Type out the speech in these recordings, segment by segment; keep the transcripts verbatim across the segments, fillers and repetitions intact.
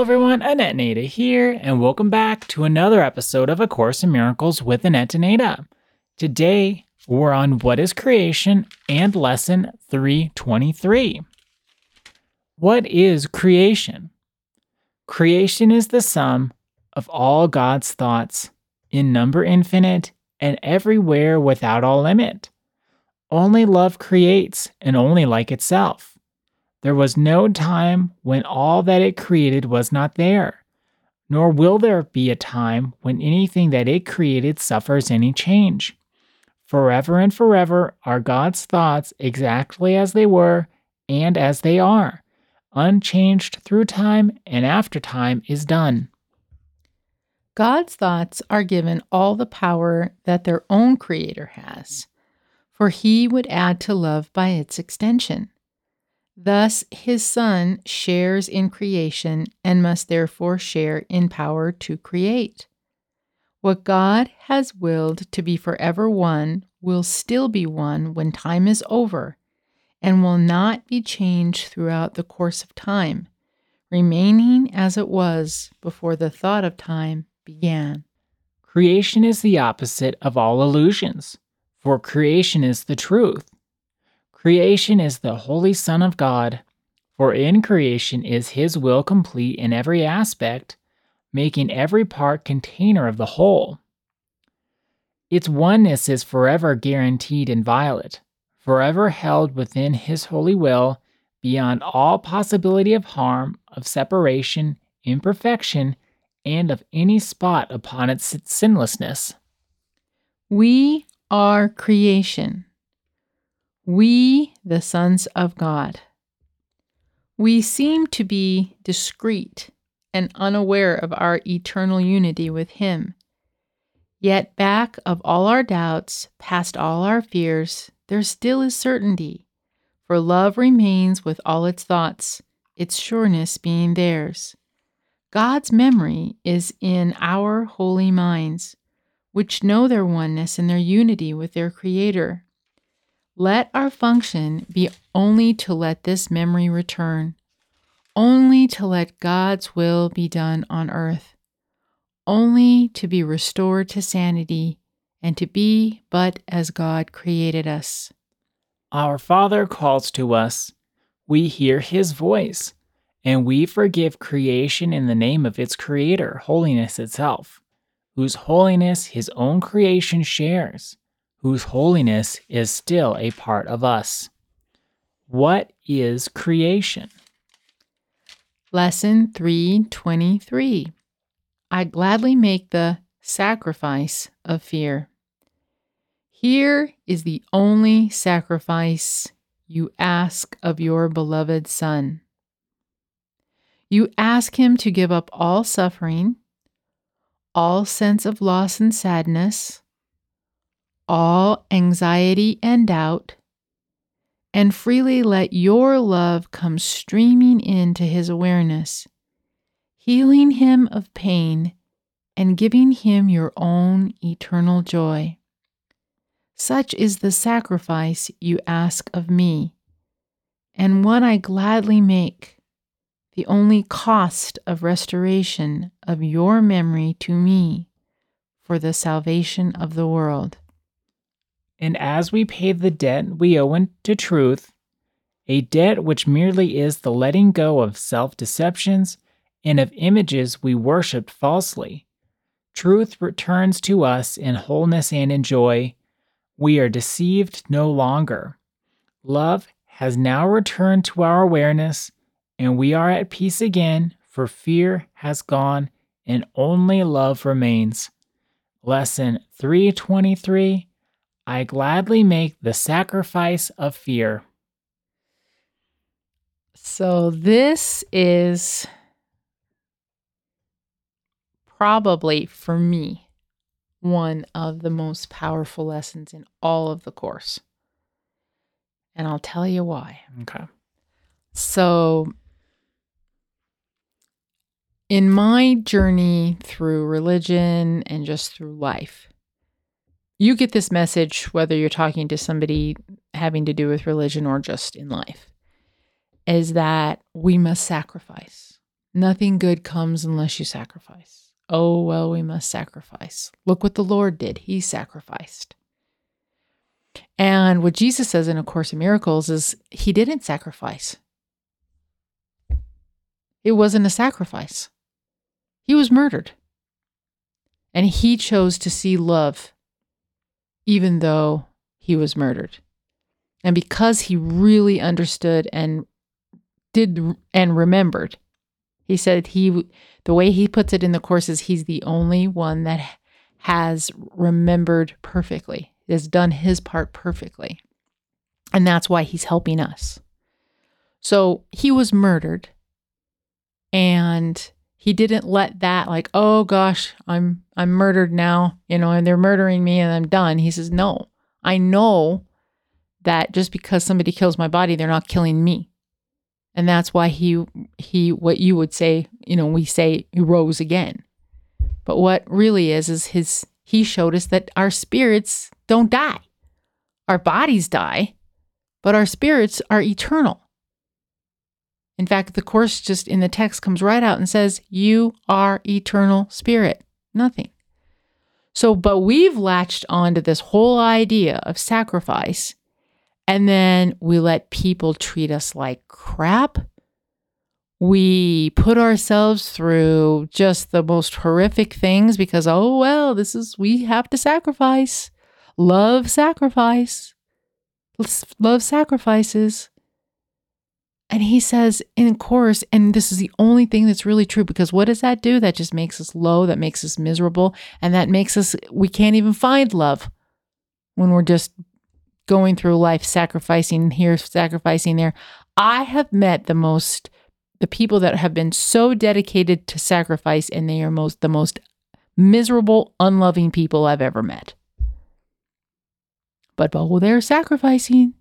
everyone, Annette and Ada here, and welcome back to another episode of A Course in Miracles with Annette and Ada. Today, we're on What is Creation and Lesson three twenty-three. What is creation? Creation is the sum of all God's thoughts, in number infinite and everywhere without all limit. Only love creates, and only like itself. There was no time when all that it created was not there, nor will there be a time when anything that it created suffers any change. Forever and forever are God's thoughts exactly as they were and as they are, unchanged through time and after time is done. God's thoughts are given all the power that their own Creator has, for He would add to love by its extension. Thus, His Son shares in creation and must therefore share in power to create. What God has willed to be forever one will still be one when time is over, and will not be changed throughout the course of time, remaining as it was before the thought of time began. Creation is the opposite of all illusions, for creation is the truth. Creation is the Holy Son of God, for in creation is His will complete in every aspect, making every part container of the whole. Its oneness is forever guaranteed inviolate, forever held within His holy will, beyond all possibility of harm, of separation, imperfection, and of any spot upon its sinlessness. We are creation. We, the sons of God. We seem to be discreet and unaware of our eternal unity with Him. Yet back of all our doubts, past all our fears, there still is certainty, for love remains with all its thoughts, its sureness being theirs. God's memory is in our holy minds, which know their oneness and their unity with their Creator. Let our function be only to let this memory return, only to let God's will be done on earth, only to be restored to sanity and to be but as God created us. Our Father calls to us, we hear His voice, and we forgive creation in the name of its Creator, holiness itself, whose holiness His own creation shares, whose holiness is still a part of us. What is creation? Lesson three twenty-three. I gladly make the sacrifice of fear. Here is the only sacrifice you ask of your beloved Son. You ask Him to give up all suffering, all sense of loss and sadness, all anxiety and doubt, and freely let your love come streaming into His awareness, healing him of pain and giving him your own eternal joy. Such is the sacrifice you ask of me, and one I gladly make, the only cost of restoration of your memory to me for the salvation of the world. And as we pay the debt we owe to truth, a debt which merely is the letting go of self-deceptions and of images we worshipped falsely, truth returns to us in wholeness and in joy. We are deceived no longer. Love has now returned to our awareness, and we are at peace again, for fear has gone and only love remains. Lesson three twenty-three. I gladly make the sacrifice of fear. So this is probably, for me, one of the most powerful lessons in all of the course. And I'll tell you why. Okay. So, in my journey through religion and just through life, you get this message whether you're talking to somebody having to do with religion or just in life, is that we must sacrifice. Nothing good comes unless you sacrifice. Oh, well, we must sacrifice. Look what the Lord did. He sacrificed. And what Jesus says in A Course in Miracles is he didn't sacrifice. It wasn't a sacrifice. He was murdered. And he chose to see love even though he was murdered. And because he really understood and did and remembered, he said he, the way he puts it in the Course is he's the only one that has remembered perfectly, has done his part perfectly. And that's why he's helping us. So he was murdered, and he didn't let that like, oh gosh, I'm I'm murdered now, you know, and they're murdering me and I'm done. He says, no, I know that just because somebody kills my body, they're not killing me. And that's why he, he, what you would say, you know, we say he rose again. But what really is, is his, he showed us that our spirits don't die. Our bodies die, but our spirits are eternal. In fact, the Course just in the text comes right out and says, you are eternal spirit, nothing. So, but we've latched onto this whole idea of sacrifice, and then we let people treat us like crap. We put ourselves through just the most horrific things because, oh, well, this is, we have to sacrifice. Love sacrifice. Love sacrifices. And he says in Course, and this is the only thing that's really true, because what does that do? That just makes us low, that makes us miserable, and that makes us, we can't even find love when we're just going through life, sacrificing here, sacrificing there. I have met the most, the people that have been so dedicated to sacrifice, and they are most, the most miserable, unloving people I've ever met. But, oh, they're sacrificing.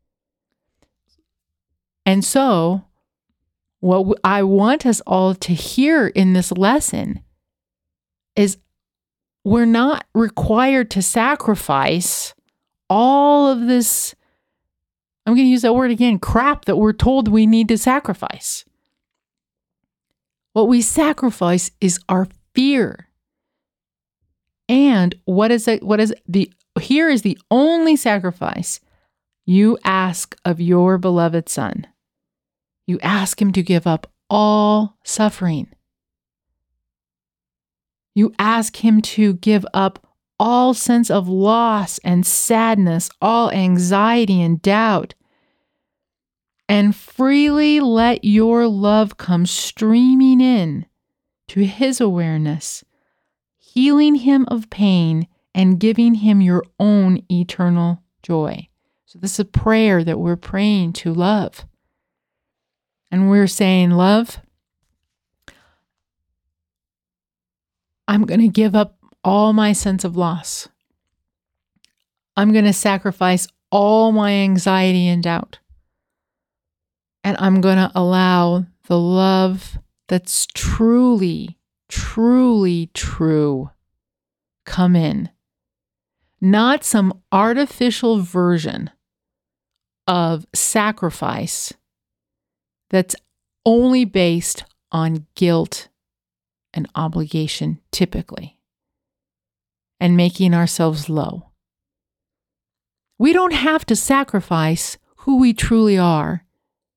And so, what I want us all to hear in this lesson is we're not required to sacrifice all of this, I'm going to use that word again, crap that we're told we need to sacrifice. What we sacrifice is our fear. And what is it? What is the, here is the only sacrifice you ask of your beloved Son. You ask him to give up all suffering. You ask him to give up all sense of loss and sadness, all anxiety and doubt, and freely let your love come streaming in to his awareness, healing him of pain and giving him your own eternal joy. So this is a prayer that we're praying to love. And we're saying, love, I'm going to give up all my sense of loss. I'm going to sacrifice all my anxiety and doubt. And I'm going to allow the love that's truly, truly true come in. Not some artificial version of sacrifice that's only based on guilt and obligation, typically, and making ourselves low. We don't have to sacrifice who we truly are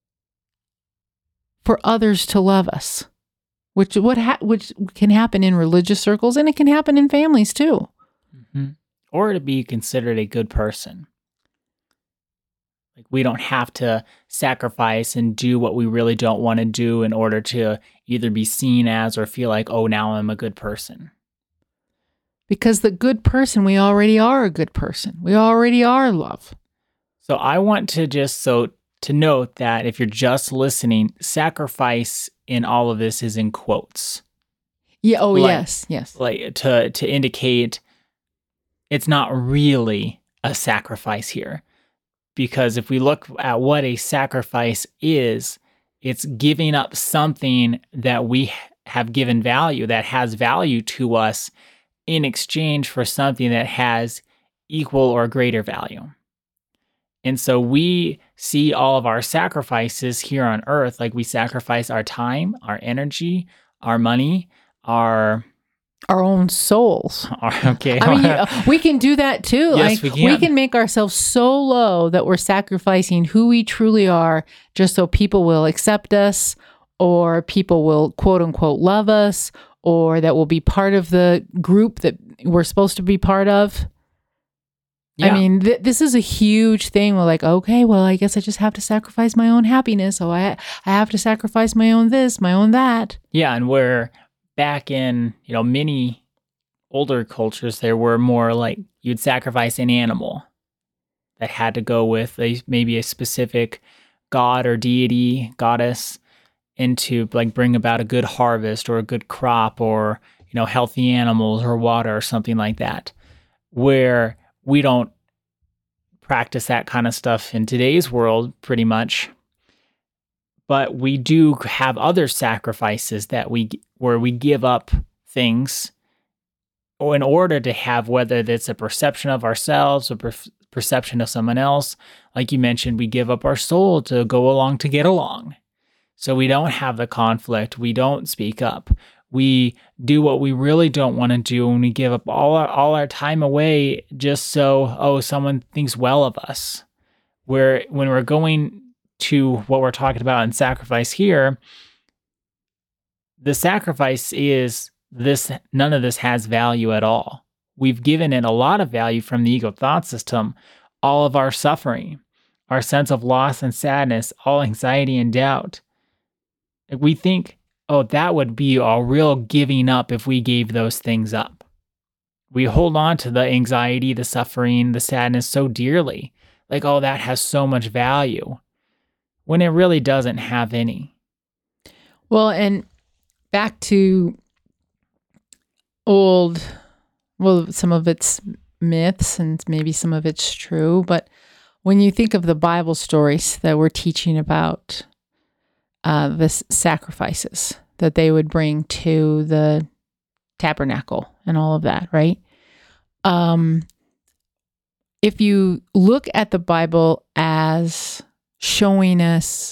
for others to love us, which what ha- which can happen in religious circles, and it can happen in families too. Mm-hmm. Or to be considered a good person. Like, we don't have to sacrifice and do what we really don't want to do in order to either be seen as or feel like, oh, now I'm a good person. Because the good person, we already are a good person. We already are love. So I want to just so to note that if you're just listening, sacrifice in all of this is in quotes. Yeah. Oh, like, yes. Yes. Like to to indicate it's not really a sacrifice here. Because if we look at what a sacrifice is, it's giving up something that we have given value, that has value to us, in exchange for something that has equal or greater value. And so we see all of our sacrifices here on earth, like we sacrifice our time, our energy, our money, our our own souls. our, okay. I mean, you, we can do that too. Yes, like, we can. We can make ourselves so low that we're sacrificing who we truly are just so people will accept us, or people will quote unquote love us, or that will be part of the group that we're supposed to be part of. Yeah. I mean, th- this is a huge thing. We're like, okay, well, I guess I just have to sacrifice my own happiness. So I, I have to sacrifice my own this, my own that. Yeah, and we're back in, you know, many older cultures, there were more like you'd sacrifice an animal that had to go with a maybe a specific god or deity, goddess, and to like bring about a good harvest or a good crop or, you know, healthy animals or water or something like that. Where we don't practice that kind of stuff in today's world pretty much. But we do have other sacrifices that we where we give up things or in order to have, whether it's a perception of ourselves or per- perception of someone else. Like you mentioned, we give up our soul to go along to get along. So we don't have the conflict. We don't speak up. We do what we really don't want to do, and we give up all our, all our time away just so, oh, someone thinks well of us. Where when we're going to what we're talking about in sacrifice here, the sacrifice is this, none of this has value at all. We've given it a lot of value from the ego thought system, all of our suffering, our sense of loss and sadness, all anxiety and doubt. We think, oh, that would be a real giving up if we gave those things up. We hold on to the anxiety, the suffering, the sadness so dearly. Like, oh, that has so much value, when it really doesn't have any. Well, and back to old, well, some of it's myths and maybe some of it's true, but when you think of the Bible stories that we're teaching about uh, the sacrifices that they would bring to the tabernacle and all of that, right? Um, if you look at the Bible as showing us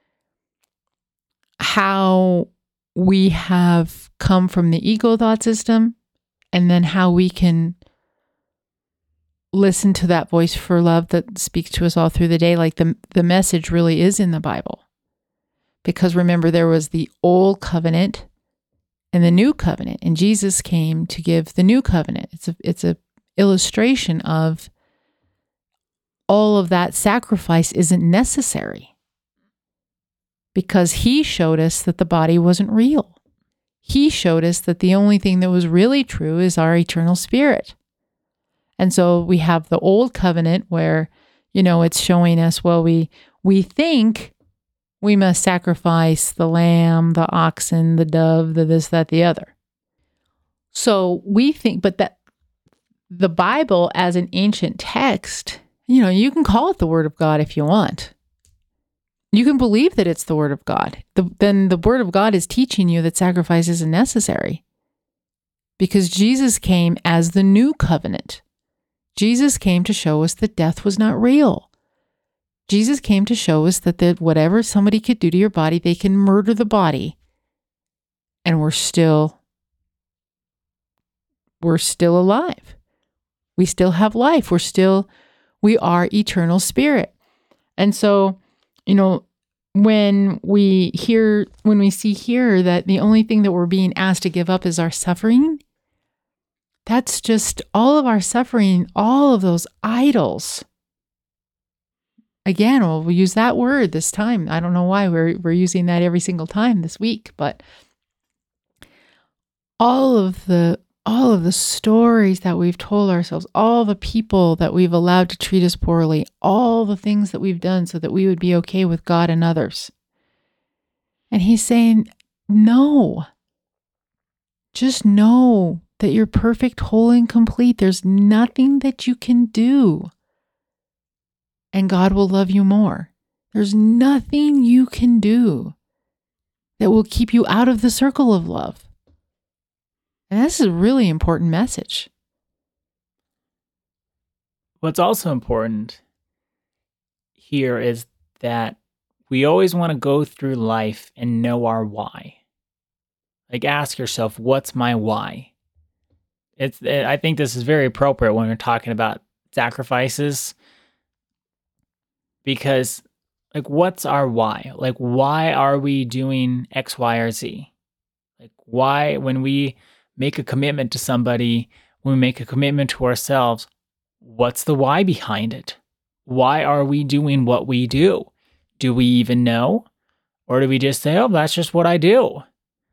how we have come from the ego thought system, and then how we can listen to that voice for love that speaks to us all through the day, like the, the message really is in the Bible. Because remember, there was the old covenant and the new covenant, and Jesus came to give the new covenant. It's a, it's a illustration of all of that sacrifice isn't necessary, because he showed us that the body wasn't real. He showed us that the only thing that was really true is our eternal spirit. And so we have the old covenant where, you know, it's showing us, well, we we think we must sacrifice the lamb, the oxen, the dove, the this, that, the other. So we think, but that the Bible as an ancient text, you know, you can call it the Word of God if you want. You can believe that it's the Word of God. The, then the Word of God is teaching you that sacrifice isn't necessary, because Jesus came as the new covenant. Jesus came to show us that death was not real. Jesus came to show us that the, whatever somebody could do to your body, they can murder the body, and we're still, we're still alive. We still have life. We're still, we are eternal spirit. And so, you know, when we hear, when we see here that the only thing that we're being asked to give up is our suffering, that's just all of our suffering, all of those idols. Again, well, we'll use that word this time. I don't know why we're we're using that every single time this week, but all of the all of the stories that we've told ourselves, all the people that we've allowed to treat us poorly, all the things that we've done so that we would be okay with God and others. And he's saying, no, just know that you're perfect, whole, and complete. There's nothing that you can do, and God will love you more. There's nothing you can do that will keep you out of the circle of love. And this is a really important message. What's also important here is that we always want to go through life and know our why. Like, ask yourself, what's my why? It's. I think this is very appropriate when we're talking about sacrifices, because, like, what's our why? Like, why are we doing X, Y, or Z? Like, why, when we make a commitment to somebody, when we make a commitment to ourselves, what's the why behind it? Why are we doing what we do? Do we even know? Or do we just say, oh, that's just what I do?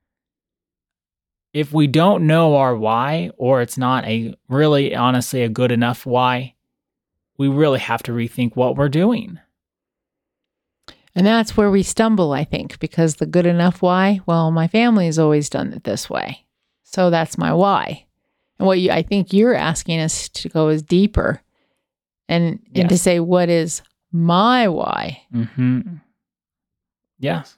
If we don't know our why, or it's not a really, honestly, a good enough why, we really have to rethink what we're doing. And that's where we stumble, I think, because the good enough why, well, my family has always done it this way. So that's my why. And what you, I think you're asking us to go is deeper and, Yes. and to say, what is my why? Mm-hmm. Yes.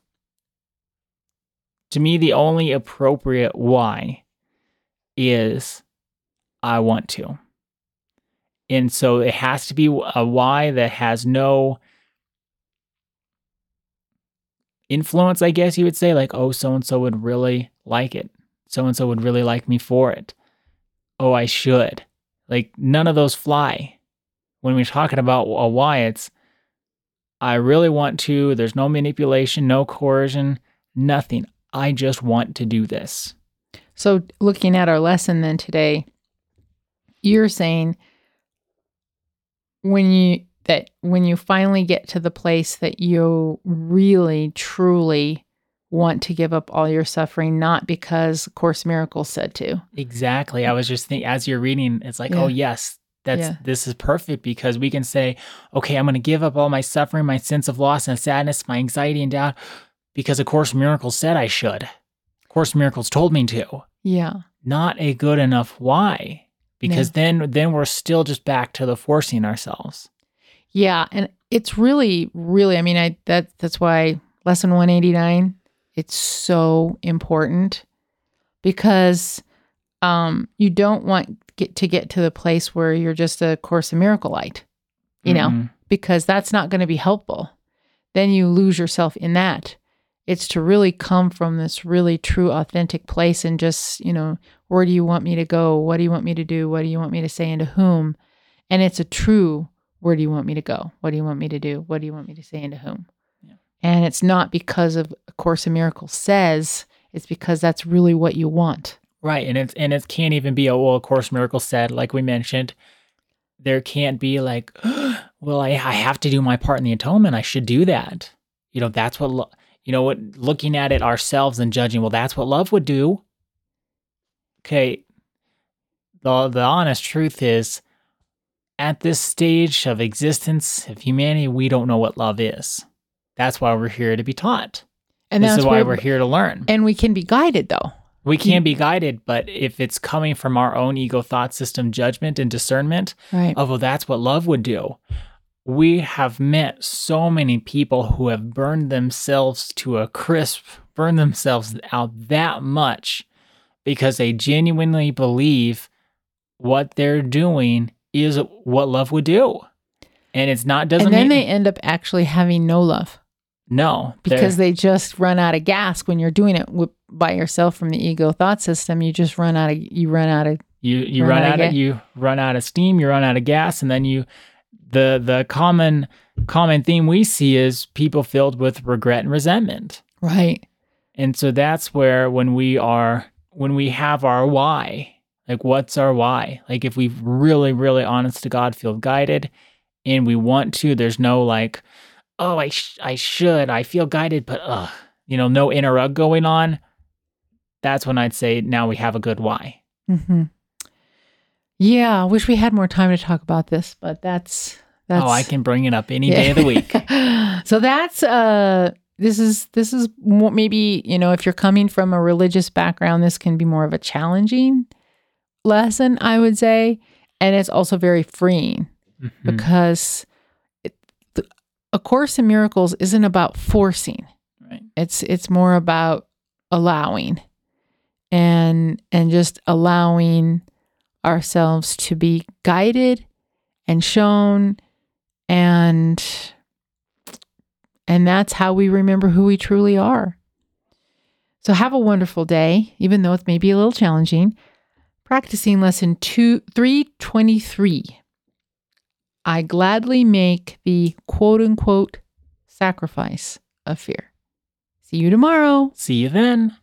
To me, the only appropriate why is I want to. And so it has to be a why that has no influence, I guess you would say, like, oh, so-and-so would really like it. So-and-so would really like me for it. Oh, I should. Like, none of those fly. When we're talking about a why, it's, I really want to. There's no manipulation, no coercion, nothing. I just want to do this. So looking at our lesson then today, you're saying when you that when you finally get to the place that you really, truly want to give up all your suffering, not because Course in Miracles said to. Exactly. I was just thinking, as you're reading, it's like, Yeah. oh, yes, that's Yeah. this is perfect, because we can say, okay, I'm going to give up all my suffering, my sense of loss and sadness, my anxiety and doubt, because A Course in Miracles said I should. Course in Miracles told me to. Yeah. Not a good enough why, because No. then then we're still just back to the forcing ourselves. Yeah, and it's really, really, I mean, I that that's why lesson one eighty-nine, it's so important, because um, you don't want get to get to the place where you're just a Course in Miracle-ite, you know, Mm-mm. because that's not going to be helpful. Then you lose yourself in that. It's to really come from this really true, authentic place and just, you know, where do you want me to go? What do you want me to do? What do you want me to say and to whom? And it's a true, where do you want me to go? What do you want me to do? What do you want me to say and to whom? Yeah. And it's not because of A Course in Miracles says, it's because that's really what you want. Right, and it's and it can't even be a well, A Course in Miracles said, like we mentioned. There can't be like, well, I, I have to do my part in the atonement. I should do that. You know, that's what, lo- you know, what looking at it ourselves and judging, well, that's what love would do. Okay, the the honest truth is, at this stage of existence of humanity, we don't know what love is. That's why we're here to be taught. And this that's is why where- we're here to learn. And we can be guided though. We can be guided, but if it's coming from our own ego thought system judgment and discernment, Right. of, well, that's what love would do. We have met so many people who have burned themselves to a crisp, burned themselves out that much because they genuinely believe what they're doing is what love would do. And it's not, doesn't And then mean, they end up actually having no love. no. Because they just run out of gas when you're doing it with, by yourself from the ego thought system. You just run out of, you run out of, You you Run run out out of of ga- you run out of steam, you run out of gas, and then you the the common common theme we see is people filled with regret and resentment. right. And so that's where when we are when we have our why, like what's our why? Like if we really really honest to God feel guided and we want to, there's no like, oh, I sh- I should, I feel guided, but ugh, you know, no inner rug going on. That's when I'd say now we have a good why. Mm-hmm. Yeah. I wish we had more time to talk about this, but that's, that's, Oh, I can bring it up any Yeah. day of the week. So that's, uh, this is, this is more, maybe, you know, if you're coming from a religious background, this can be more of a challenging lesson, I would say. And it's also very freeing Mhm. because it, the, A Course in Miracles isn't about forcing. Right. It's, it's more about allowing and, and just allowing ourselves to be guided and shown and And that's how we remember who we truly are. So have a wonderful day, even though it may be a little challenging. Practicing lesson two, three twenty-three. I gladly make the quote unquote sacrifice of fear. See you tomorrow. See you then.